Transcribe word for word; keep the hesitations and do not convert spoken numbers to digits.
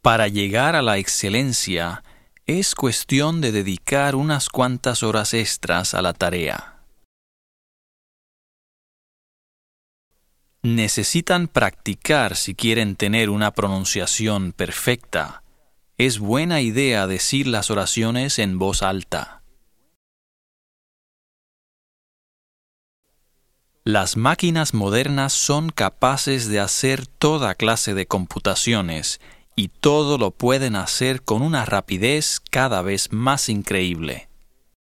Para llegar a la excelencia, es cuestión de dedicar unas cuantas horas extras a la tarea. Necesitan practicar si quieren tener una pronunciación perfecta. Es buena idea decir las oraciones en voz alta. Las máquinas modernas son capaces de hacer toda clase de computaciones y todo lo pueden hacer con una rapidez cada vez más increíble.